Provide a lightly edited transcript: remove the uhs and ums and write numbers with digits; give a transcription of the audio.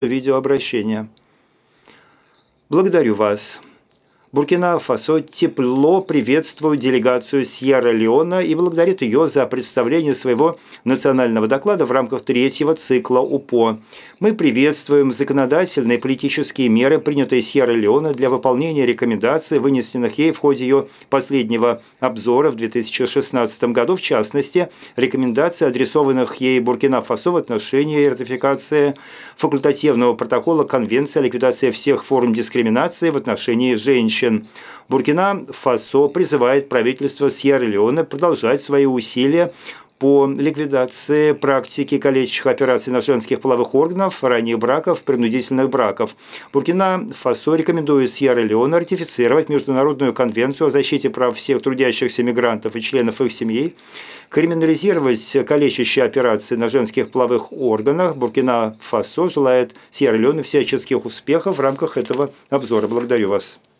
Видеообращение. Благодарю вас. Буркина-Фасо тепло приветствует делегацию Сьерра-Леона и благодарит ее за представление своего национального доклада в рамках третьего цикла УПО. Мы приветствуем законодательные и политические меры, принятые Сьерра-Леона для выполнения рекомендаций, вынесенных ей в ходе ее последнего обзора в 2016 году, в частности, рекомендаций, адресованных ей Буркина-Фасо в отношении ратификации факультативного протокола Конвенции о ликвидации всех форм дискриминации в отношении женщин. Буркина-Фасо призывает правительство Сьерра-Леоне продолжать свои усилия по ликвидации практики калечащих операций на женских половых органах, ранних браков, принудительных браков. Буркина-Фасо рекомендует Сьерра-Леоне ратифицировать Международную конвенцию о защите прав всех трудящихся мигрантов и членов их семей, криминализировать калечащие операции на женских половых органах. Буркина-Фасо желает Сьерра-Леоне всяческих успехов в рамках этого обзора. Благодарю вас.